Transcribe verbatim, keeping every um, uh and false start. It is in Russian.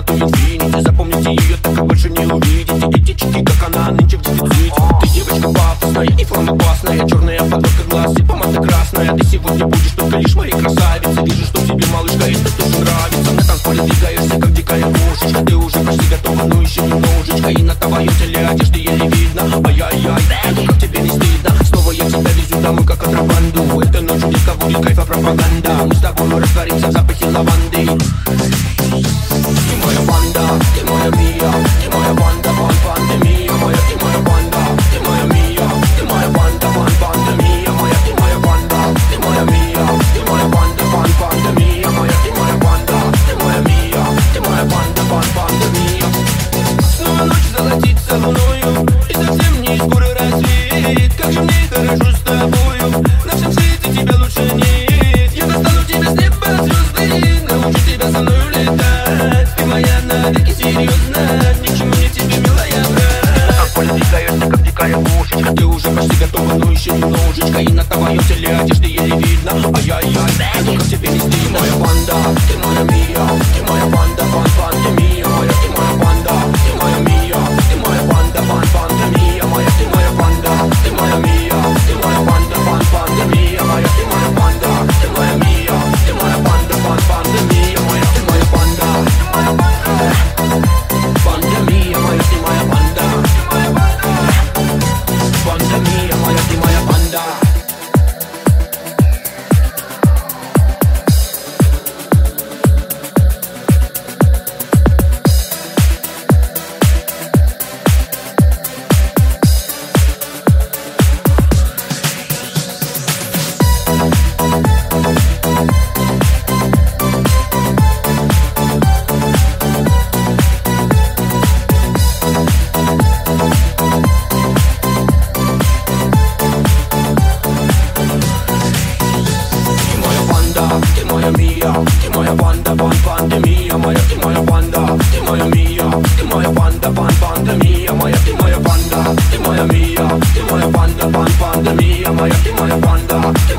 золотой инфинити. Запомните ее, так как больше не увидите. Этички, как она нынче в дефиците. Ты девочка пафосная и форма классная, черная подводка глаз и помада красная. Ты сегодня будешь только лишь моей красавицей. Вижу, что тебе, малышка, это тоже нравится. На танцполе двигаешься, как дикая кошечка. Ты уже почти готова, но еще немножечко. И на твоем теле одежды еле видно. Ай-яй-яй, ну как тебе не стыдно? Снова я тебя везу домой, как контрабанду. Эта ночь детка будет кайфа пропаганда. Мы с тобой растворимся в запахе лаванды. Ты моя банда, ты моя мия, ты моя банда, бан, пандемия моя, ты моя банда, ты моя мия, ты моя банда, бан, пандемия моя, ты моя банда, ты моя мия, ты моя банда, бан, пандемия моя, ты моя банда, ты моя мия, ты моя банда, бан, пандемия. Снова ночь золотится луною, и совсем не скоро рассвет. Как же мне хорошо с тобою, на всем свете тебя лучше нет. Я достану тебя с неба звезды, научу тебя со мною летать. Ты моя навеки серьезно, ни к чему мне тебе, милая, брат. На танцполе двигаешься, как дикая кошечка. Ты уже почти готова, но еще немножечко. И на твоем теле одежды еле видно. Ай-яй-яй, ну как тебе не стыдно? Ты моя банда, ты моя мия, ты моя банда, бан, пандемия моя, ты моя банда, ты моя мия, ты моя банда, бан, пандемия моя, ты моя банда, ты моя мия, ты моя банда, бан, пандемия моя, ты моя банда, ты моя мия, ты моя банда, бан, пандемия моя, ты моя банда, ты моя банда, пандемия моя, ты моя банда, ты моя банда, пандемия моя, ты моя банда. Ты моя мия, ты моя банда, бан, пандемия моя, ты моя банда, ты моя мия, ты моя банда, бан, пандемия моя, ты моя банда, ты моя мия, ты моя банда, бан, пандемия моя, ты моя банда.